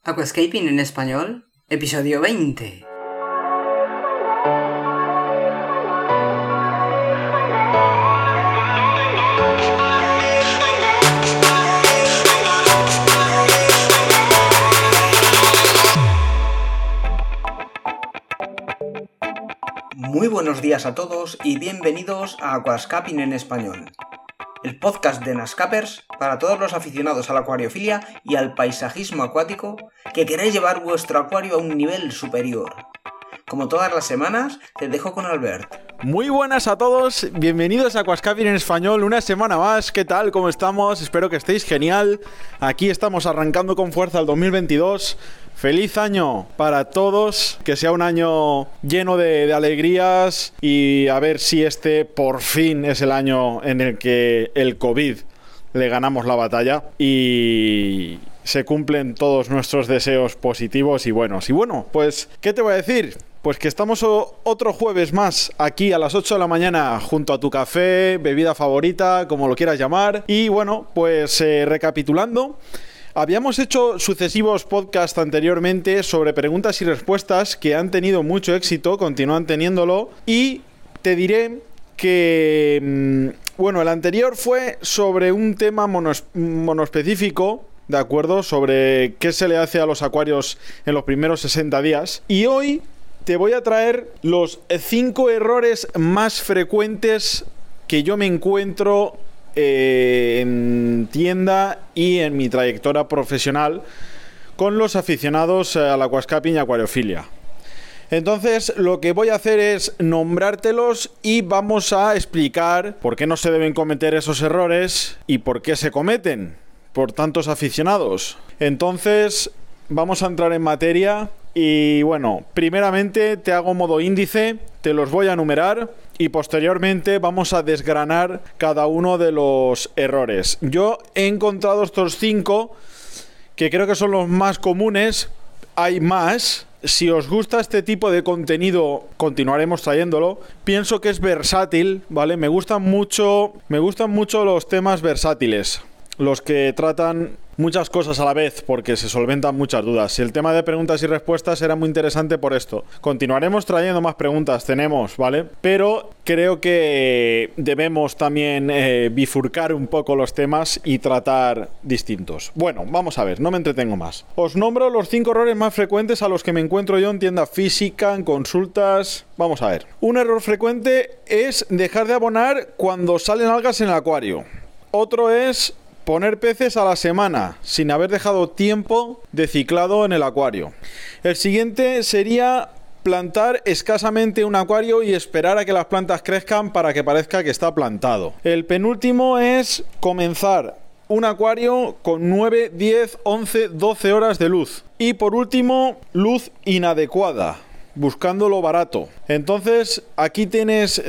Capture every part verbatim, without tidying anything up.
Aquascaping en español, episodio veinte. Muy buenos días a todos y bienvenidos a Aquascaping en español, el podcast de Nascapers para todos los aficionados a la acuariofilia y al paisajismo acuático que queréis llevar vuestro acuario a un nivel superior. Como todas las semanas, te dejo con Albert. Muy buenas a todos, bienvenidos a Aquascaping en español, una semana más. ¿Qué tal? ¿Cómo estamos? Espero que estéis genial. Aquí estamos arrancando con fuerza el dos mil veintidós. Feliz año para todos, que sea un año lleno de, de alegrías y a ver si este por fin es el año en el que el COVID le ganamos la batalla y se cumplen todos nuestros deseos positivos y buenos. Y bueno, pues, ¿qué te voy a decir? Pues que estamos otro jueves más aquí a las ocho de la mañana junto a tu café, bebida favorita, como lo quieras llamar. Y bueno, pues eh, recapitulando, habíamos hecho sucesivos podcasts anteriormente sobre preguntas y respuestas que han tenido mucho éxito, continúan teniéndolo, y te diré que, bueno, el anterior fue sobre un tema monos, monoespecífico, ¿de acuerdo? Sobre qué se le hace a los acuarios en los primeros sesenta días, y hoy te voy a traer los cinco errores más frecuentes que yo me encuentro eh, en tienda y en mi trayectoria profesional con los aficionados al aquascaping y acuariofilia. Entonces, lo que voy a hacer es nombrártelos y vamos a explicar por qué no se deben cometer esos errores y por qué se cometen por tantos aficionados. Entonces, vamos a entrar en materia. Y bueno, primeramente te hago modo índice, te los voy a enumerar y posteriormente vamos a desgranar cada uno de los errores. Yo he encontrado estos cinco que creo que son los más comunes, hay más. Si os gusta este tipo de contenido, continuaremos trayéndolo. Pienso que es versátil, ¿vale? Me gustan mucho, me gustan mucho los temas versátiles, los que tratan muchas cosas a la vez, porque se solventan muchas dudas. El tema de preguntas y respuestas era muy interesante por esto. Continuaremos trayendo más preguntas, tenemos, ¿vale? Pero creo que debemos también eh, bifurcar un poco los temas y tratar distintos. Bueno, vamos a ver, no me entretengo más. Os nombro los cinco errores más frecuentes a los que me encuentro yo en tienda física, en consultas. Vamos a ver. Un error frecuente es dejar de abonar cuando salen algas en el acuario. Otro es poner peces a la semana, sin haber dejado tiempo de ciclado en el acuario. El siguiente sería plantar escasamente un acuario y esperar a que las plantas crezcan para que parezca que está plantado. El penúltimo es comenzar un acuario con nueve, diez, once, doce horas de luz. Y por último, luz inadecuada, buscando lo barato. Entonces, aquí tienes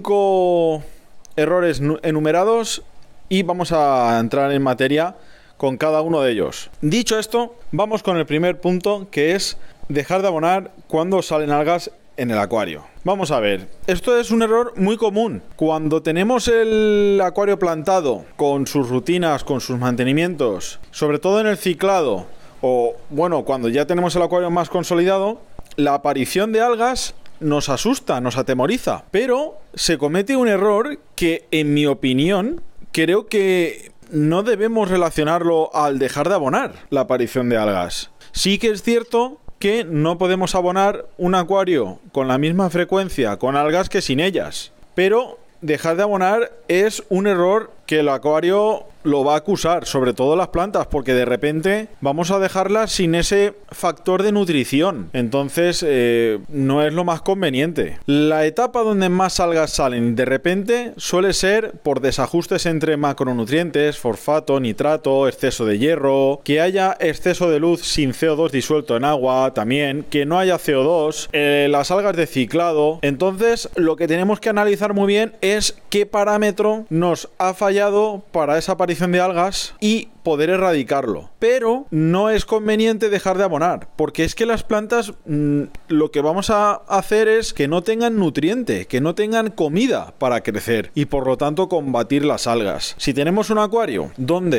cinco errores enumerados y vamos a entrar en materia con cada uno de ellos. Dicho esto, vamos con el primer punto, que es dejar de abonar cuando salen algas en el acuario. Vamos a ver, esto es un error muy común. Cuando tenemos el acuario plantado con sus rutinas, con sus mantenimientos, sobre todo en el ciclado, o bueno, cuando ya tenemos el acuario más consolidado, la aparición de algas nos asusta, nos atemoriza, pero se comete un error que, en mi opinión, creo que no debemos relacionarlo al dejar de abonar la aparición de algas. Sí que es cierto que no podemos abonar un acuario con la misma frecuencia con algas que sin ellas, pero dejar de abonar es un error que el acuario lo va a acusar, sobre todo las plantas, porque de repente vamos a dejarlas sin ese factor de nutrición. Entonces eh, no es lo más conveniente. La etapa donde más algas salen de repente suele ser por desajustes entre macronutrientes, fosfato, nitrato, exceso de hierro, que haya exceso de luz sin C O dos disuelto en agua también, que no haya C O dos, eh, las algas de ciclado. Entonces lo que tenemos que analizar muy bien es qué parámetro nos ha fallado para esa aparición de algas y poder erradicarlo. Pero no es conveniente dejar de abonar, porque es que las plantas mmm, lo que vamos a hacer es que no tengan nutriente, que no tengan comida para crecer y por lo tanto combatir las algas. Si tenemos un acuario donde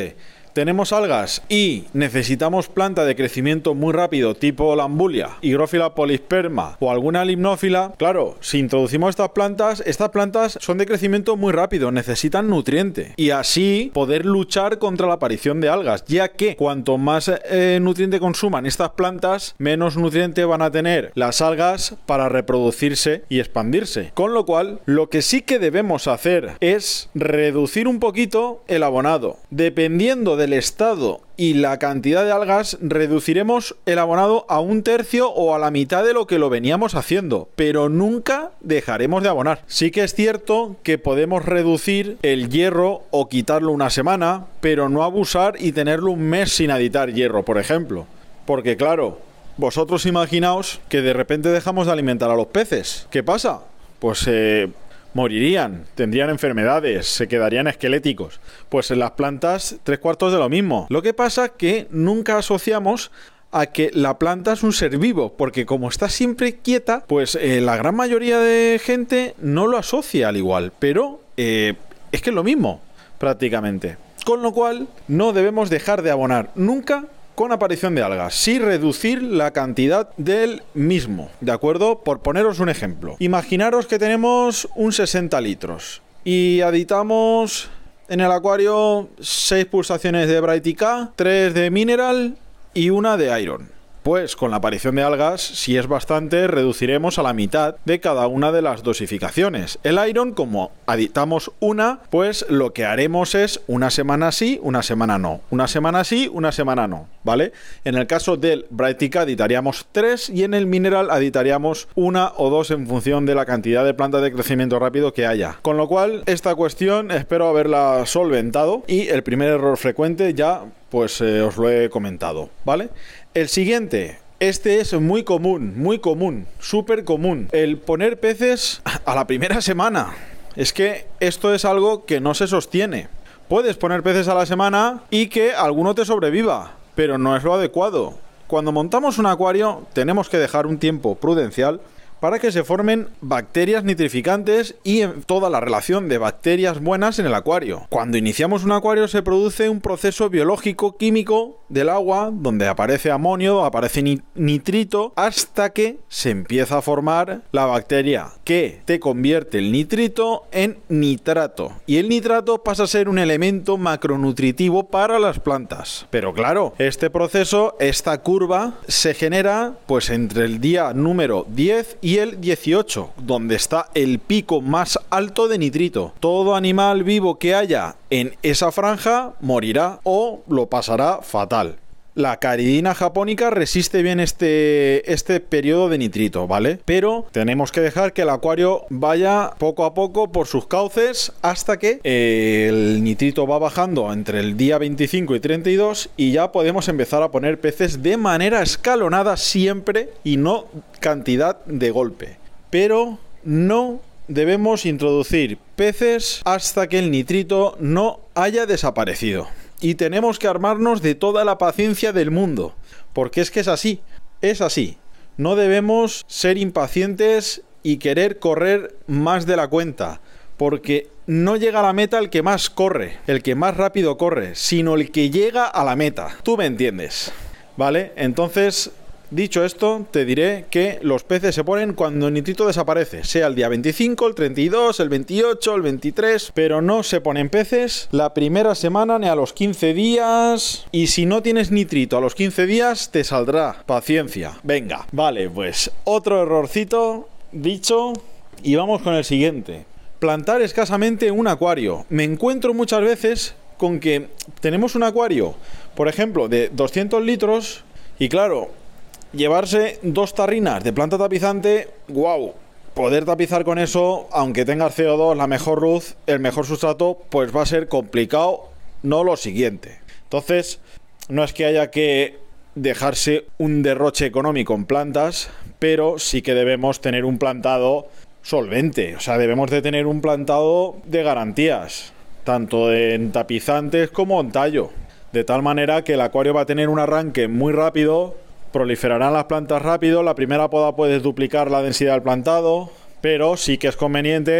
tenemos algas y necesitamos planta de crecimiento muy rápido tipo lambulia, higrófila polisperma o alguna limnófila, claro, si introducimos estas plantas, estas plantas son de crecimiento muy rápido, necesitan nutriente y así poder luchar contra la aparición de algas, ya que cuanto más eh, nutriente consuman estas plantas, menos nutriente van a tener las algas para reproducirse y expandirse. Con lo cual, lo que sí que debemos hacer es reducir un poquito el abonado. Dependiendo del estado y la cantidad de algas, reduciremos el abonado a un tercio o a la mitad de lo que lo veníamos haciendo, pero nunca dejaremos de abonar. Sí que es cierto que podemos reducir el hierro o quitarlo una semana, pero no abusar y tenerlo un mes sin aditar hierro, por ejemplo. Porque claro, vosotros imaginaos que de repente dejamos de alimentar a los peces. ¿Qué pasa? Pues eh, morirían, tendrían enfermedades, se quedarían esqueléticos. Pues en las plantas, tres cuartos de lo mismo. Lo que pasa es que nunca asociamos a que la planta es un ser vivo, porque como está siempre quieta, pues eh, la gran mayoría de gente no lo asocia al igual, pero eh, es que es lo mismo, prácticamente. Con lo cual, no debemos dejar de abonar nunca con aparición de algas, sí reducir la cantidad del mismo, ¿de acuerdo? Por poneros un ejemplo, imaginaros que tenemos un sesenta litros y aditamos en el acuario seis pulsaciones de Brighttica, tres de Mineral y una de Iron. Pues con la aparición de algas, si es bastante, reduciremos a la mitad de cada una de las dosificaciones. El Iron, como aditamos una, pues lo que haremos es una semana sí, una semana no. Una semana sí, una semana no, ¿vale? En el caso del Brighttica aditaríamos tres y en el Mineral aditaríamos una o dos en función de la cantidad de plantas de crecimiento rápido que haya. Con lo cual, esta cuestión espero haberla solventado y el primer error frecuente ya pues eh, os lo he comentado, ¿vale? El siguiente, este es muy común, muy común, súper común. El poner peces a la primera semana. Es que esto es algo que no se sostiene. Puedes poner peces a la semana y que alguno te sobreviva, pero no es lo adecuado. Cuando montamos un acuario tenemos que dejar un tiempo prudencial para que se formen bacterias nitrificantes y en toda la relación de bacterias buenas en el acuario. Cuando iniciamos un acuario se produce un proceso biológico químico del agua donde aparece amonio, aparece ni- nitrito, hasta que se empieza a formar la bacteria que te convierte el nitrito en nitrato. Y el nitrato pasa a ser un elemento macronutritivo para las plantas. Pero claro, este proceso, esta curva, se genera pues entre el día número diez y el dieciocho, donde está el pico más alto de nitrito. Todo animal vivo que haya en esa franja morirá o lo pasará fatal. La caridina japónica resiste bien este, este periodo de nitrito, ¿vale? Pero tenemos que dejar que el acuario vaya poco a poco por sus cauces hasta que eh, el nitrito va bajando entre el día veinticinco y treinta y dos y ya podemos empezar a poner peces de manera escalonada siempre y no cantidad de golpe. Pero no debemos introducir peces hasta que el nitrito no haya desaparecido. Y tenemos que armarnos de toda la paciencia del mundo, porque es que es así, es así. No debemos ser impacientes y querer correr más de la cuenta, porque no llega a la meta el que más corre, el que más rápido corre, sino el que llega a la meta. Tú me entiendes, ¿vale? Entonces, dicho esto, te diré que los peces se ponen cuando el nitrito desaparece, sea el día veinticinco, el treinta y dos, el veintiocho, el veintitrés, pero no se ponen peces la primera semana ni a los quince días, y si no tienes nitrito a los quince días te saldrá, paciencia. Venga, vale, pues otro errorcito dicho y vamos con el siguiente. Plantar escasamente un acuario. Me encuentro muchas veces con que tenemos un acuario, por ejemplo, de doscientos litros y claro, llevarse dos tarrinas de planta tapizante, wow, poder tapizar con eso, aunque tengas C O dos, la mejor luz, el mejor sustrato, pues va a ser complicado, no lo siguiente. Entonces, no es que haya que dejarse un derroche económico en plantas, pero sí que debemos tener un plantado solvente, o sea, debemos de tener un plantado de garantías, tanto en tapizantes como en tallo, de tal manera que el acuario va a tener un arranque muy rápido. Proliferarán las plantas rápido, la primera poda puedes duplicar la densidad del plantado, pero sí que es conveniente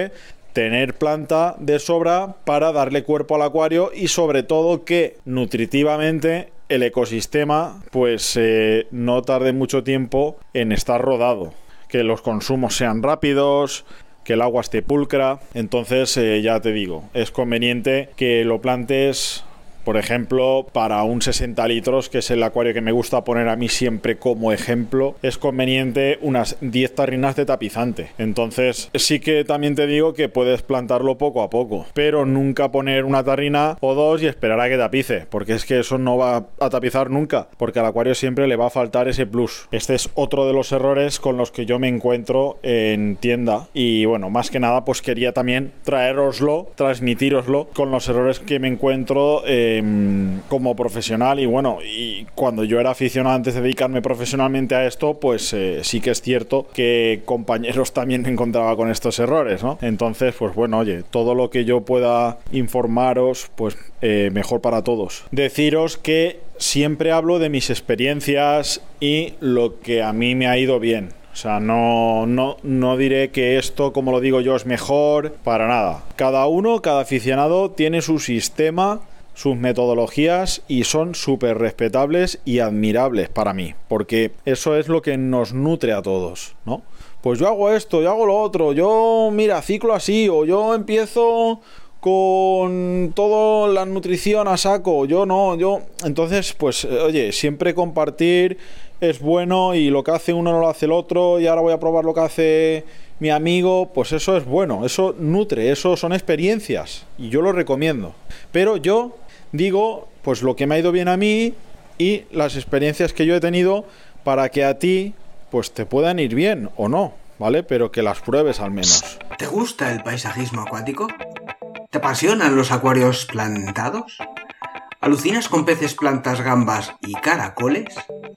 tener planta de sobra para darle cuerpo al acuario y sobre todo que nutritivamente el ecosistema pues eh, no tarde mucho tiempo en estar rodado, que los consumos sean rápidos, que el agua esté pulcra. Entonces eh, ya te digo, es conveniente que lo plantes, por ejemplo, para un sesenta litros, que es el acuario que me gusta poner a mí siempre como ejemplo, es conveniente unas diez tarrinas de tapizante. Entonces sí que también te digo que puedes plantarlo poco a poco, pero nunca poner una tarrina o dos y esperar a que tapice, porque es que eso no va a tapizar nunca, porque al acuario siempre le va a faltar ese plus. Este es otro de los errores con los que yo me encuentro en tienda y bueno, más que nada pues quería también traeroslo, transmitíroslo con los errores que me encuentro eh, como profesional. Y bueno, y cuando yo era aficionado antes de dedicarme profesionalmente a esto, pues eh, sí que es cierto que compañeros también me encontraba con estos errores, ¿no? Entonces, pues bueno, oye, todo lo que yo pueda informaros, pues eh, mejor para todos. Deciros que siempre hablo de mis experiencias y lo que a mí me ha ido bien. O sea, no, no, no diré que esto, como lo digo yo, es mejor, para nada. Cada uno, cada aficionado tiene su sistema, sus metodologías y son súper respetables y admirables para mí, porque eso es lo que nos nutre a todos, ¿no? Pues yo hago esto, yo hago lo otro, yo, mira, ciclo así, o yo empiezo con toda la nutrición a saco, yo no, yo... Entonces, pues, oye, siempre compartir es bueno y lo que hace uno no lo hace el otro y ahora voy a probar lo que hace mi amigo, pues eso es bueno, eso nutre, eso son experiencias y yo lo recomiendo. Pero yo digo, pues lo que me ha ido bien a mí y las experiencias que yo he tenido para que a ti, pues te puedan ir bien o no, ¿vale? Pero que las pruebes al menos. ¿Te gusta el paisajismo acuático? ¿Te apasionan los acuarios plantados? ¿Alucinas con peces, plantas, gambas y caracoles?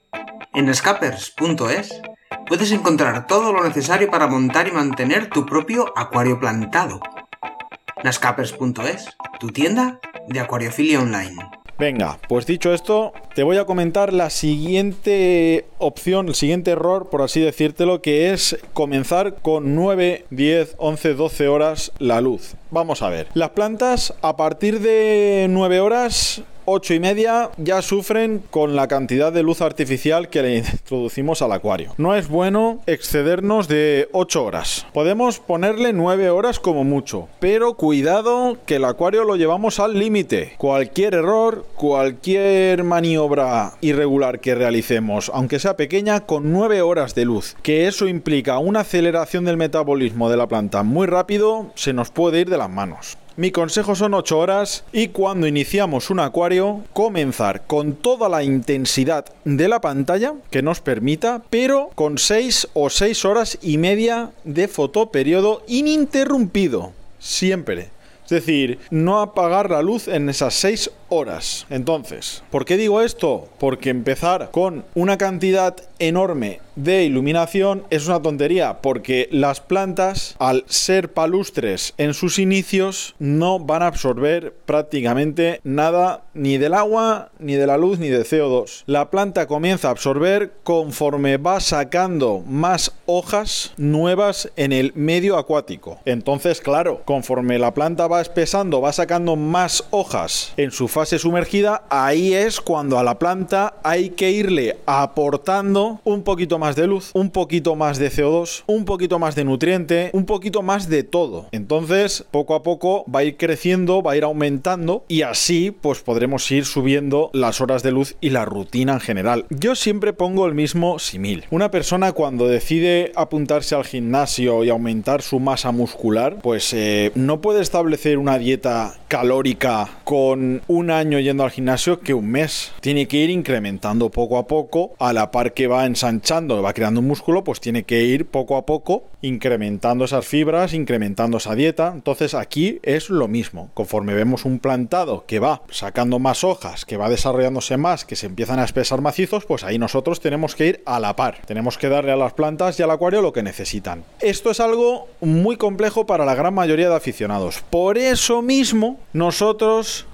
En nascapers punto es puedes encontrar todo lo necesario para montar y mantener tu propio acuario plantado. nascapers punto es, tu tienda de acuariofilia online. Venga, pues dicho esto, te voy a comentar la siguiente opción, el siguiente error, por así decírtelo, que es comenzar con nueve, diez, once, doce horas la luz. Vamos a ver, las plantas a partir de nueve horas... ocho y media ya sufren con la cantidad de luz artificial que le introducimos al acuario. No es bueno excedernos de ocho horas. Podemos ponerle nueve horas como mucho, pero cuidado que el acuario lo llevamos al límite. Cualquier error, cualquier maniobra irregular que realicemos, aunque sea pequeña, con nueve horas de luz, que eso implica una aceleración del metabolismo de la planta muy rápido, se nos puede ir de las manos. Mi consejo son ocho horas y cuando iniciamos un acuario, comenzar con toda la intensidad de la pantalla que nos permita, pero con seis o seis horas y media de fotoperiodo ininterrumpido, siempre. Es decir, no apagar la luz en esas seis horas. Entonces, ¿por qué digo esto? Porque empezar con una cantidad enorme de iluminación es una tontería, porque las plantas, al ser palustres en sus inicios, no van a absorber prácticamente nada, ni del agua, ni de la luz, ni de C O dos. La planta comienza a absorber conforme va sacando más hojas nuevas en el medio acuático. Entonces, claro, conforme la planta va espesando, va sacando más hojas en su fase sumergida, ahí es cuando a la planta hay que irle aportando un poquito más de luz, un poquito más de C O dos, un poquito más de nutriente, un poquito más de todo. Entonces, poco a poco va a ir creciendo, va a ir aumentando y así pues podremos ir subiendo las horas de luz y la rutina en general. Yo siempre pongo el mismo símil. Una persona cuando decide apuntarse al gimnasio y aumentar su masa muscular, pues eh, no puede establecer una dieta calórica con un año yendo al gimnasio que un mes. Tiene que ir incrementando poco a poco, a la par que va ensanchando, va creando un músculo, pues tiene que ir poco a poco incrementando esas fibras, incrementando esa dieta. Entonces aquí es lo mismo. Conforme vemos un plantado que va sacando más hojas, que va desarrollándose más, que se empiezan a espesar macizos, pues ahí nosotros tenemos que ir a la par. Tenemos que darle a las plantas y al acuario lo que necesitan. Esto es algo muy complejo para la gran mayoría de aficionados. Por eso mismo nosotros te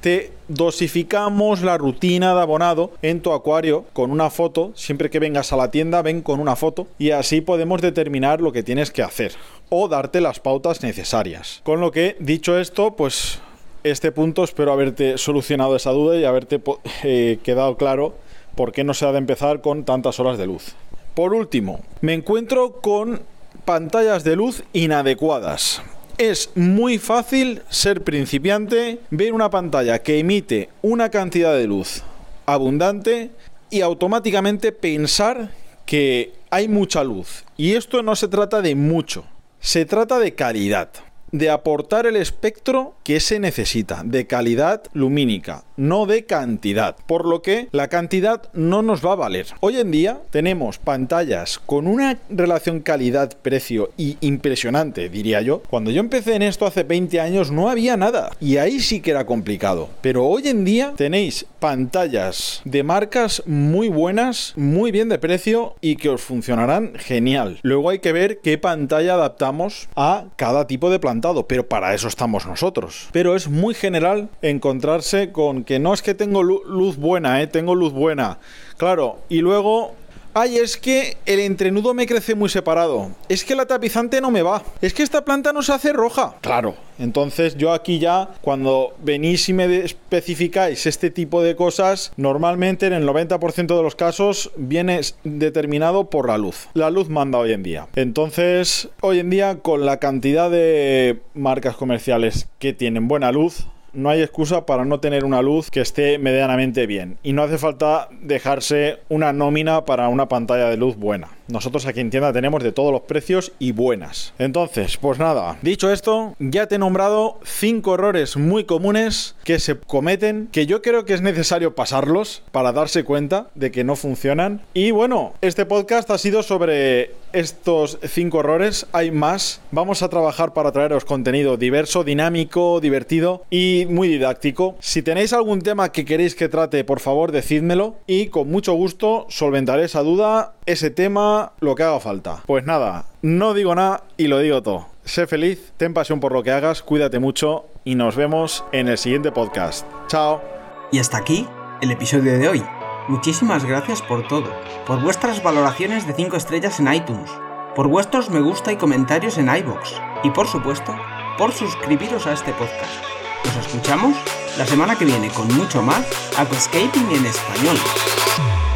dosificamos la rutina de abonado en tu acuario con una foto. Siempre que vengas a la tienda, ven con una foto y así podemos determinar lo que tienes que hacer o darte las pautas necesarias. Con lo que, dicho esto, pues este punto espero haberte solucionado esa duda y haberte eh, quedado claro por qué no se ha de empezar con tantas horas de luz. Por último, me encuentro con pantallas de luz inadecuadas. Es muy fácil ser principiante, ver una pantalla que emite una cantidad de luz abundante y automáticamente pensar que hay mucha luz. Y esto no se trata de mucho, se trata de calidad, de aportar el espectro que se necesita, de calidad lumínica, no de cantidad, por lo que la cantidad no nos va a valer. Hoy en día tenemos pantallas con una relación calidad-precio y impresionante, diría yo. Cuando yo empecé en esto hace veinte años no había nada y ahí sí que era complicado, pero hoy en día tenéis pantallas de marcas muy buenas, muy bien de precio y que os funcionarán genial. Luego hay que ver qué pantalla adaptamos a cada tipo de plantado, pero para eso estamos nosotros. Pero es muy general encontrarse con que no es que tengo luz buena, eh, tengo luz buena. Claro, y luego, ay, es que el entrenudo me crece muy separado. Es que la tapizante no me va. Es que esta planta no se hace roja. Claro. Entonces yo aquí ya, cuando venís y me especificáis este tipo de cosas, normalmente en el noventa por ciento de los casos viene determinado por la luz. La luz manda hoy en día. Entonces, hoy en día, con la cantidad de marcas comerciales que tienen buena luz, no hay excusa para no tener una luz que esté medianamente bien. Y no hace falta dejarse una nómina para una pantalla de luz buena. Nosotros aquí en tienda tenemos de todos los precios y buenas. Entonces, pues nada, dicho esto, ya te he nombrado cinco errores muy comunes que se cometen, que yo creo que es necesario pasarlos para darse cuenta de que no funcionan. Y bueno, este podcast ha sido sobre estos cinco errores. Hay más. Vamos a trabajar para traeros contenido diverso, dinámico, divertido y muy didáctico. Si tenéis algún tema que queréis que trate, por favor, decídmelo y con mucho gusto solventaré esa duda, ese tema, lo que haga falta. Pues nada, no digo nada y lo digo todo. Sé feliz, ten pasión por lo que hagas, cuídate mucho y nos vemos en el siguiente podcast. Chao. Y hasta aquí el episodio de hoy. Muchísimas gracias por todo, por vuestras valoraciones de cinco estrellas en iTunes, por vuestros me gusta y comentarios en iVoox y por supuesto, por suscribiros a este podcast. Nos escuchamos la semana que viene con mucho más Aquascaping en español.